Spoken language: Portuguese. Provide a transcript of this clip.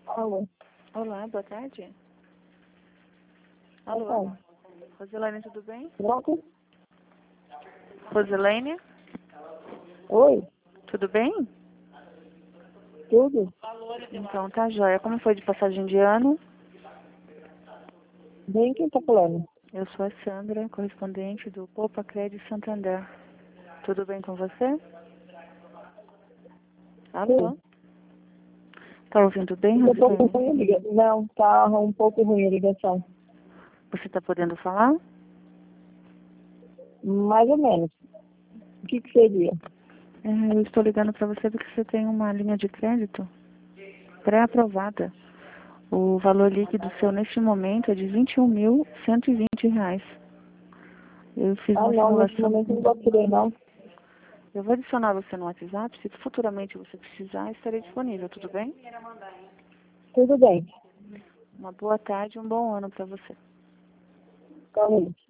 Alô. Olá, boa tarde. Boa Alô. tarde. Rosilene, tudo bem? Pronto? Rosilene, Oi, tudo bem? tudo? Então tá jóia. Como foi de passagem de ano? Bem, quem tá falando? Eu sou a Sandra, correspondente do Poupa Crédito Santander. Tudo bem com você? Alô? Sim. Tá ouvindo bem, Fica um pouco Rosilene? ruim a ligação. Não, tá um pouco ruim a ligação. Você tá podendo falar? Mais ou menos. O que seria? Eu estou ligando para você porque você tem uma linha de crédito pré-aprovada. O valor líquido seu neste momento é de R$ 21.120. Eu fiz Ah, uma não, nesse simulação. momento não vou querer, não. Eu vou adicionar você no WhatsApp. Se futuramente você precisar, estarei disponível, tudo bem? Tudo bem. Uma boa tarde e um bom ano para você. Calma aí.